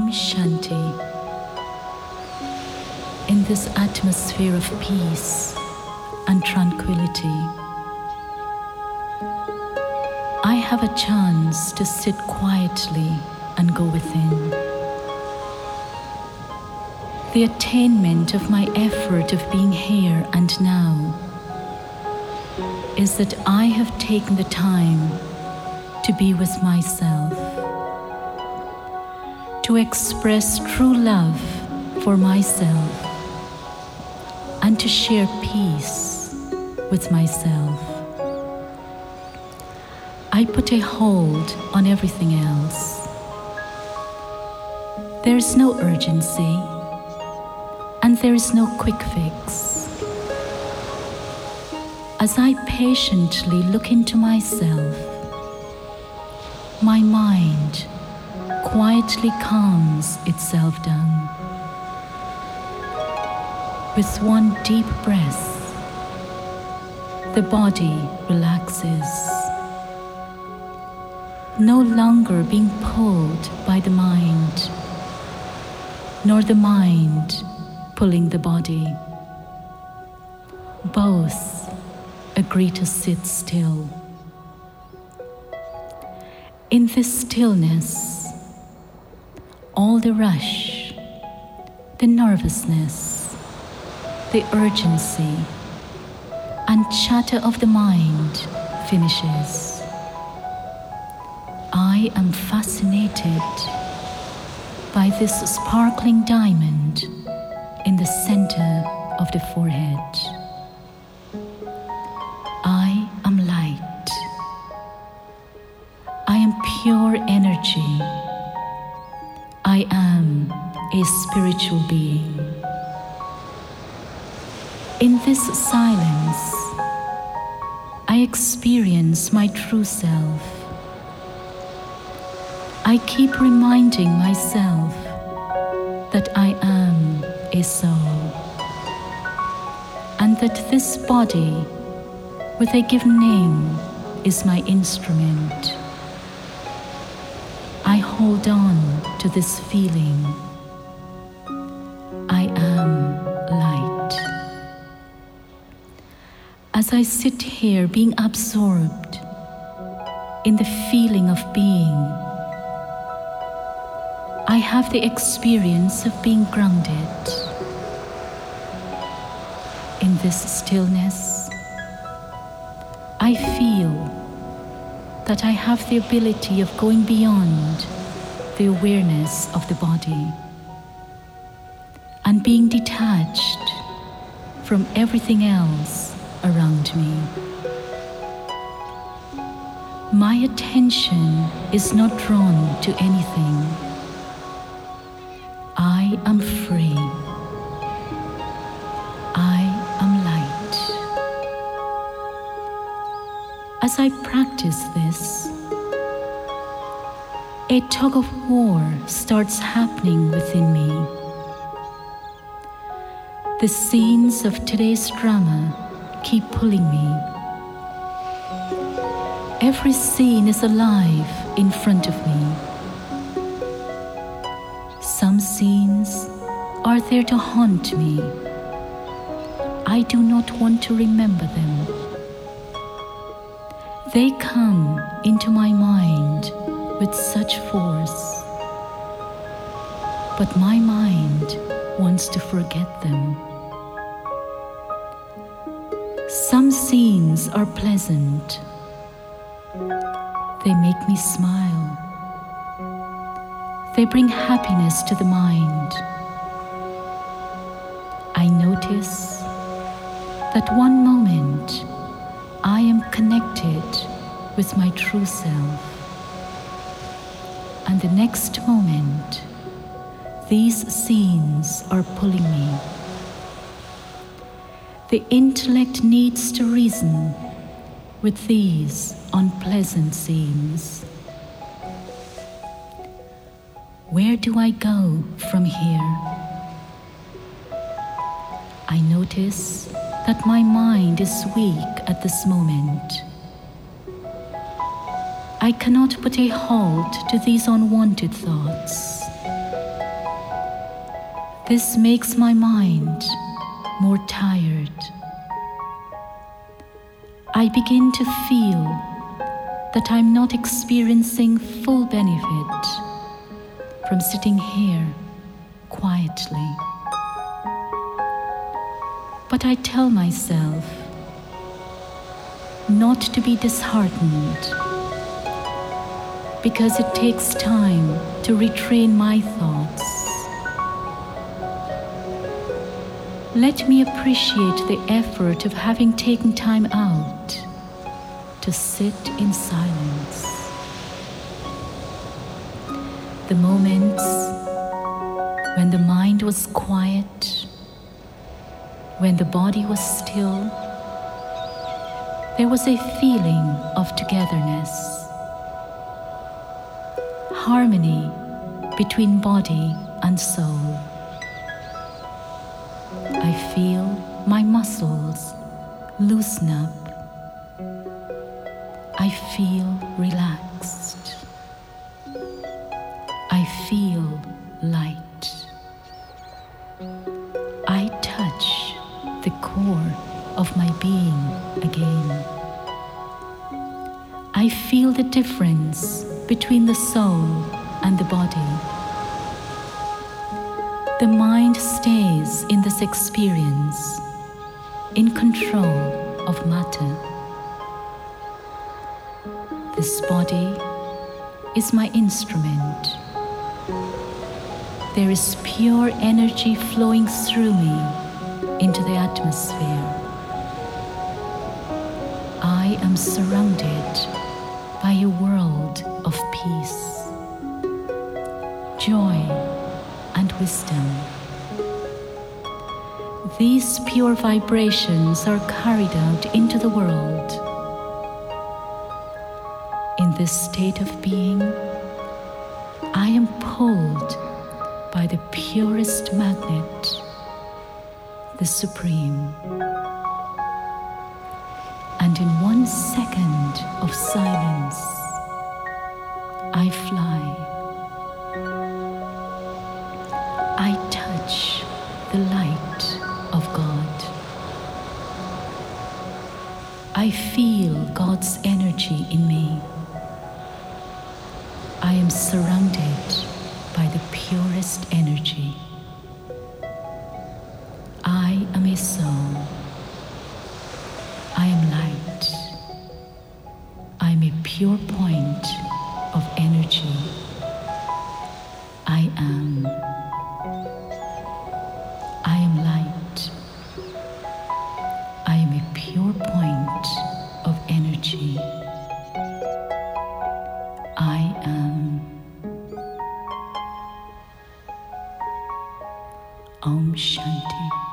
Om Shanti. In this atmosphere of peace and tranquility, I have a chance to sit quietly and go within. The attainment of my effort of being here and now is that I have taken the time to be with myself, to express true love for myself, and to share peace with myself. I put a hold on everything else. There is no urgency, and there is no quick fix. As I patiently look into myself, my mind quietly calms itself down. With one deep breath, the body relaxes, no longer being pulled by the mind, nor the mind pulling the body. Both agree to sit still. In this stillness, all the rush, the nervousness, the urgency, and chatter of the mind finishes. I am fascinated by this sparkling diamond in the center of the forehead. I am light. I am pure energy. I am a spiritual being. In this silence, I experience my true self. I keep reminding myself that I am a soul, and that this body with a given name is my instrument. I hold on to this feeling. I am light. As I sit here being absorbed in the feeling of being, I have the experience of being grounded. In this stillness, I feel that I have the ability of going beyond the awareness of the body and being detached from everything else around me. My attention is not drawn to anything. I am free. I am light. As I practice this, a tug of war starts happening within me. The scenes of today's drama keep pulling me. Every scene is alive in front of me. Some scenes are there to haunt me. I do not want to remember them. They come into my mind with such force, but my mind wants to forget them. Some scenes are pleasant. They make me smile. They bring happiness to the mind. I notice that one moment I am connected with my true self, and the next moment these scenes are pulling me. The intellect needs to reason with these unpleasant scenes. Where do I go from here? I notice that my mind is weak at this moment. I cannot put a halt to these unwanted thoughts. This makes my mind more tired. I begin to feel that I'm not experiencing full benefit from sitting here quietly. But I tell myself not to be disheartened, because it takes time to retrain my thoughts. Let me appreciate the effort of having taken time out to sit in silence. The moments when the mind was quiet, when the body was still, there was a feeling of togetherness, harmony between body and soul. I feel my muscles loosen up. I feel relaxed. I feel light. I touch the core of my being again. I feel the difference between the soul and the body. The mind stays in this experience, in control of matter. This body is my instrument. There is pure energy flowing through me into the atmosphere. I am surrounded by a world of peace, joy, and wisdom. These pure vibrations are carried out into the world. In this state of being, I am pulled by the purest magnet, the Supreme. And in 1 second of silence, I fly. I touch the light of God. I feel God's energy in me. I am surrounded by the purest energy. I am a soul. I am light. I am a pure point of energy. I am. I am light. I am a pure point of energy. I am. Om Shanti.